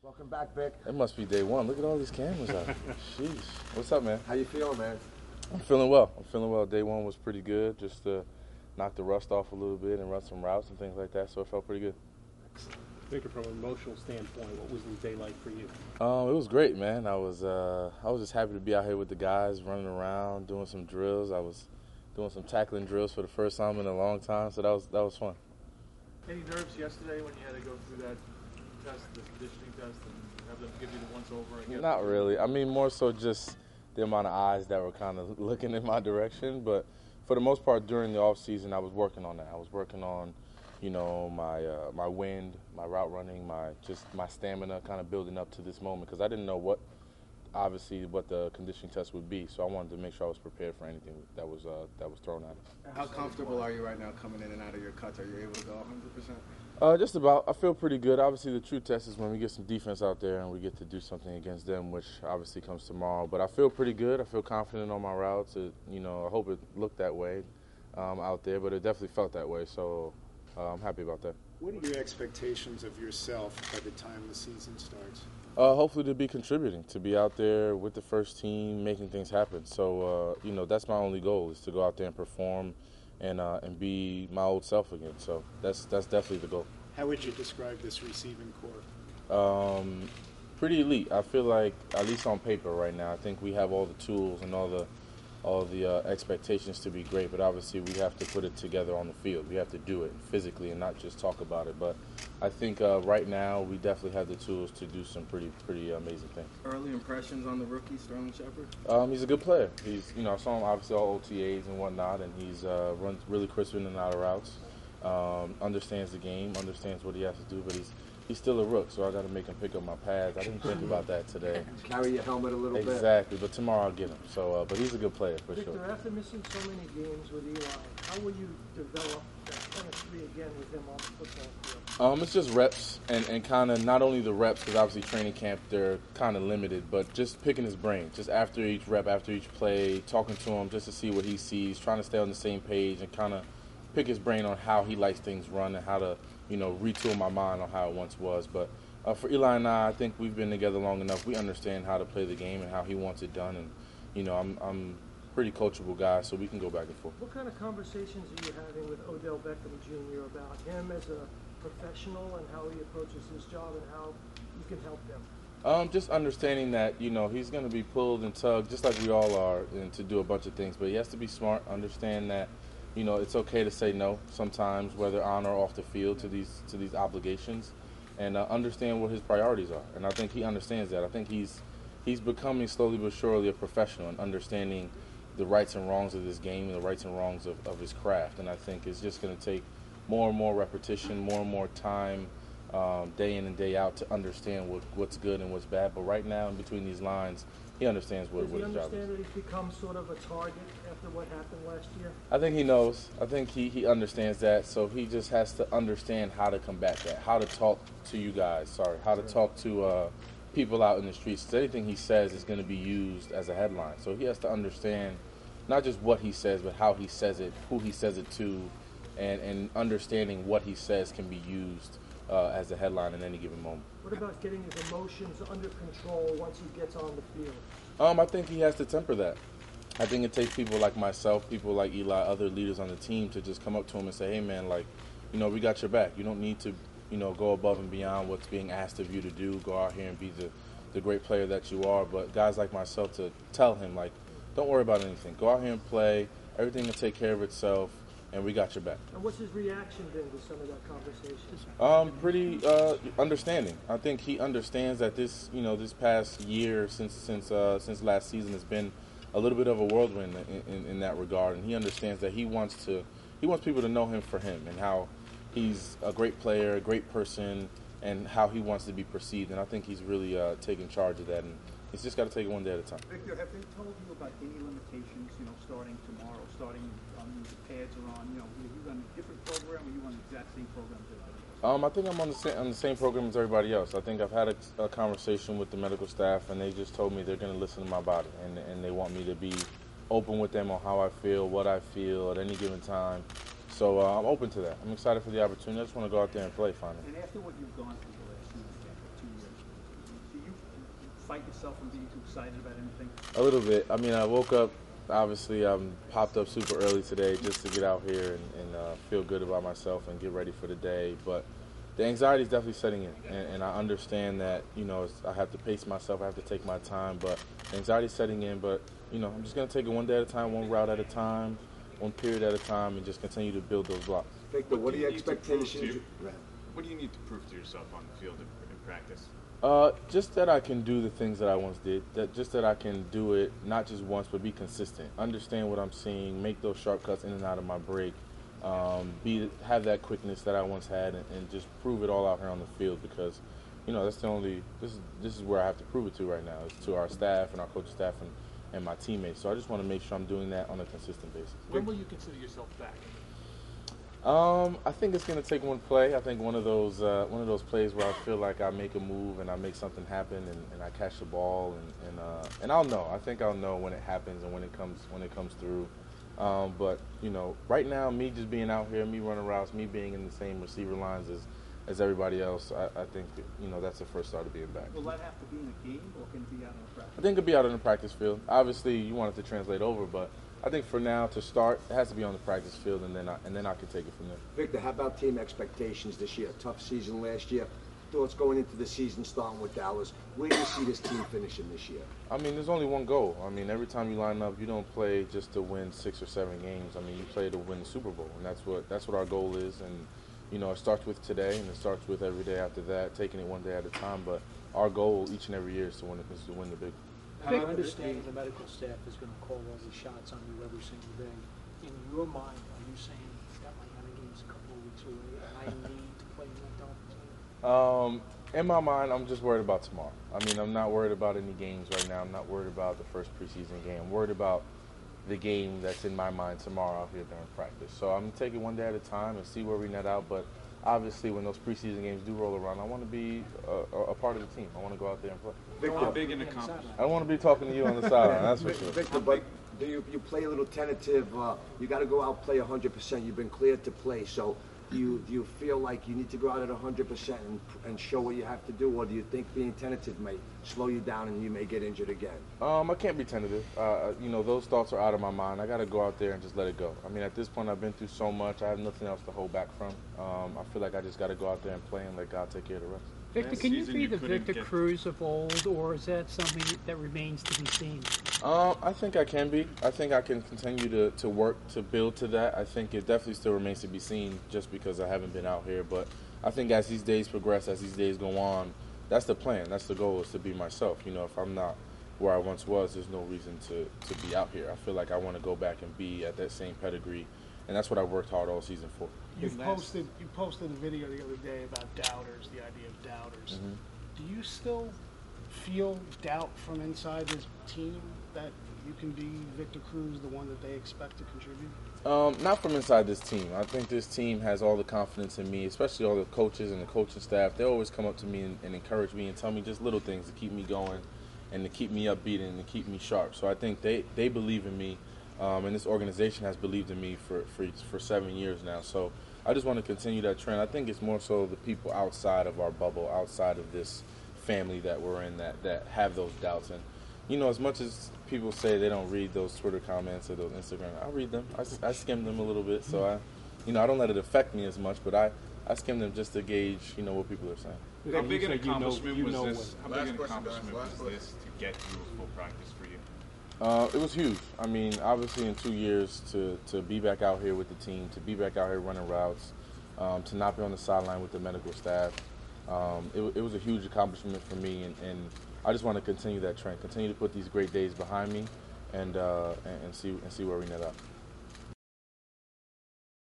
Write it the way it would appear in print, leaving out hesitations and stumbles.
Welcome back, Vic. It must be day one. Look at all these cameras out. Sheesh. What's up, man? How you feeling, man? I'm feeling well. Day one was pretty good. Just to knock the rust off a little bit and run some routes and things like that. So it felt pretty good. Thinking from an emotional standpoint, what was the day like for you? It was great, man. I was just happy to be out here with the guys, running around, doing some drills. I was doing some tackling drills for the first time in a long time. So that was fun. Any nerves yesterday when you had to go through that test, the conditioning test, and have them give you the once-over again? Not really. I mean, more so just the amount of eyes that were kind of looking in my direction. But for the most part, during the off season, I was working on that. I was working on, my wind, my route running, my stamina, kind of building up to this moment because I didn't know what the conditioning test would be. So I wanted to make sure I was prepared for anything that was thrown at us. How comfortable are you right now coming in and out of your cuts? Are you able to go 100%? Just about. I feel pretty good. Obviously, the true test is when we get some defense out there and we get to do something against them, which obviously comes tomorrow. But I feel pretty good. I feel confident on my routes. I hope it looked that way out there, but it definitely felt that way. So I'm happy about that. What are your expectations of yourself by the time the season starts? Hopefully to be contributing, to be out there with the first team, making things happen. So, that's my only goal is to go out there and perform and be my old self again. So that's definitely the goal. How would you describe this receiving core? Pretty elite. I feel like, at least on paper right now, I think we have all the tools and all the expectations to be great, but obviously we have to put it together on the field. We have to do it physically and not just talk about it. But I think right now we definitely have the tools to do some pretty amazing things. Early impressions on the rookie, Sterling Shepard? He's a good player. I saw him obviously all OTAs and whatnot, and he's runs really crisp in and out of routes. Understands the game, understands what he has to do, but he's still a rook, so I got to make him pick up my pads. I didn't think about that today. Carry your helmet a little bit. Exactly, but tomorrow I'll get him. So, but he's a good player for Victor, sure. after missing so many games with Eli, how will you develop that chemistry again with him on the football field? It's just reps and kind of not only the reps, because obviously training camp they're kind of limited, but just picking his brain, just after each rep, after each play, talking to him just to see what he sees, trying to stay on the same page and kind of pick his brain on how he likes things run and how to, retool my mind on how it once was. But for Eli and I think we've been together long enough. We understand how to play the game and how he wants it done. And, I'm pretty coachable guy, so we can go back and forth. What kind of conversations are you having with Odell Beckham Jr. about him as a professional and how he approaches his job and how you can help them? Just understanding that, he's going to be pulled and tugged just like we all are and to do a bunch of things. But he has to be smart, understand that, it's okay to say no sometimes, whether on or off the field, to these obligations, and understand what his priorities are. And I think he understands that. I think he's becoming slowly but surely a professional and understanding the rights and wrongs of this game and the rights and wrongs of his craft. And I think it's just going to take more and more repetition, more and more time, day in and day out to understand what's good and what's bad. But right now, in between these lines, he understands what his job is. Does he understand that he's become sort of a target after what happened last year? I think he knows. I think he understands that. So he just has to understand how to combat that, how to talk to you guys, how to talk to people out in the streets. 'Cause anything he says is going to be used as a headline. So he has to understand not just what he says, but how he says it, who he says it to, and understanding what he says can be used as a headline in any given moment. What about getting his emotions under control once he gets on the field? I think he has to temper that. I think it takes people like myself, people like Eli, other leaders on the team to just come up to him and say, hey, man, we got your back. You don't need to, go above and beyond what's being asked of you to do. Go out here and be the great player that you are. But guys like myself to tell him, don't worry about anything. Go out here and play. Everything will take care of itself, and we got your back. And what's his reaction been to some of that conversation? Pretty understanding. I think he understands that this past year since last season has been a little bit of a whirlwind in that regard, and he understands that he wants people to know him for him and how he's a great player, a great person, and how he wants to be perceived. And I think he's really taking charge of that, and he's just got to take it one day at a time. Victor, have they told you about any limitations, starting tomorrow, starting the pads are on, are you on a different program or are you on the exact same program as everybody else? I think I'm on the same program as everybody else. I think I've had a conversation with the medical staff, and they just told me they're going to listen to my body, and they want me to be open with them on how I feel, what I feel at any given time. So I'm open to that. I'm excited for the opportunity. I just want to go out there and play finally. And after what you've gone through the last 2 years, fight yourself from being too excited about anything? A little bit. I mean, I woke up, obviously, popped up super early today just to get out here and feel good about myself and get ready for the day. But the anxiety is definitely setting in, and I understand that, I have to pace myself, I have to take my time, but anxiety is setting in. But, I'm just going to take it one day at a time, one route at a time, one period at a time, and just continue to build those blocks. Victor, what are your do you need to prove to expectations? you? Go ahead. What do you need to prove to yourself on the field in practice? Just that I can do the things that I once did. That I can do it not just once, but be consistent. Understand what I'm seeing, make those sharp cuts in and out of my break. Have that quickness that I once had, and just prove it all out here on the field, because, that's the only. This is where I have to prove it to right now. It's to our staff and our coaching staff and my teammates. So I just want to make sure I'm doing that on a consistent basis. When will you consider yourself back? I think it's going to take one play. I think one of those plays where I feel like I make a move and I make something happen and I catch the ball and I'll know. I think I'll know when it happens and when it comes through. But right now, me just being out here, me running routes, me being in the same receiver lines as everybody else, I think that's the first start of being back. Will that have to be in a game, or can it be out on a practice? I think it'll be out on the practice field. Obviously, you want it to translate over, but I think for now, to start, it has to be on the practice field, and then I can take it from there. Victor, how about team expectations this year? Tough season last year. Thoughts going into the season, starting with Dallas. Where do you see this team finishing this year? I mean, there's only one goal. I mean, every time you line up, you don't play just to win 6 or 7 games. I mean, you play to win the Super Bowl, and that's what our goal is. And it starts with today, and it starts with every day after that, taking it one day at a time. But our goal each and every year is to win the big. I understand the medical staff is going to call all the shots on you every single day. In your mind, are you saying that Miami game's a couple of weeks away and I need to play in that Dolphins game? In my mind, I'm just worried about tomorrow. I mean, I'm not worried about any games right now. I'm not worried about the first preseason game. I'm worried about the game that's in my mind tomorrow out here during practice. So I'm going to take it one day at a time and see where we net out. But obviously, when those preseason games do roll around, I want to be a part of the team. I want to go out there and play. How big an accomplishment? I want to be talking to you on the sideline, that's for sure. Victor, but you play a little tentative. You got to go out play 100%. You've been cleared to play. So do you feel like you need to go out at 100% and show what you have to do, or do you think being tentative may slow you down and you may get injured again? I can't be tentative. Those thoughts are out of my mind. I got to go out there and just let it go. I mean, at this point, I've been through so much. I have nothing else to hold back from. I feel like I just got to go out there and play and let God take care of the rest. Victor, Last can you season be you the couldn't Victor get- Cruz of old, or is that something that remains to be seen? I think I can be. I think I can continue to work to build to that. I think it definitely still remains to be seen just because I haven't been out here. But I think as these days progress, as these days go on, that's the plan. That's the goal, is to be myself. If I'm not where I once was, there's no reason to be out here. I feel like I want to go back and be at that same pedigree, and that's what I worked hard all season for. You posted a video the other day about doubters, the idea of doubters. Mm-hmm. Do you still feel doubt from inside this team that you can be Victor Cruz, the one that they expect to contribute? Not from inside this team. I think this team has all the confidence in me, especially all the coaches and the coaching staff. They always come up to me and encourage me and tell me just little things to keep me going and to keep me upbeat and to keep me sharp. So I think they believe in me, and this organization has believed in me for 7 years now. So I just want to continue that trend. I think it's more so the people outside of our bubble, outside of this family that we're in, that have those doubts. And as much as people say they don't read those Twitter comments or those Instagram, I read them. I skim them a little bit, so I don't let it affect me as much, but I skim them just to gauge, what people are saying. How big an You said accomplishment was know this? How big Last an question, accomplishment guys. was Last this to get through a full practice for you? It was huge. I mean, obviously in 2 years to be back out here with the team, to be back out here running routes, to not be on the sideline with the medical staff, it was a huge accomplishment for me, and I just want to continue that trend, continue to put these great days behind me, and see where we net up.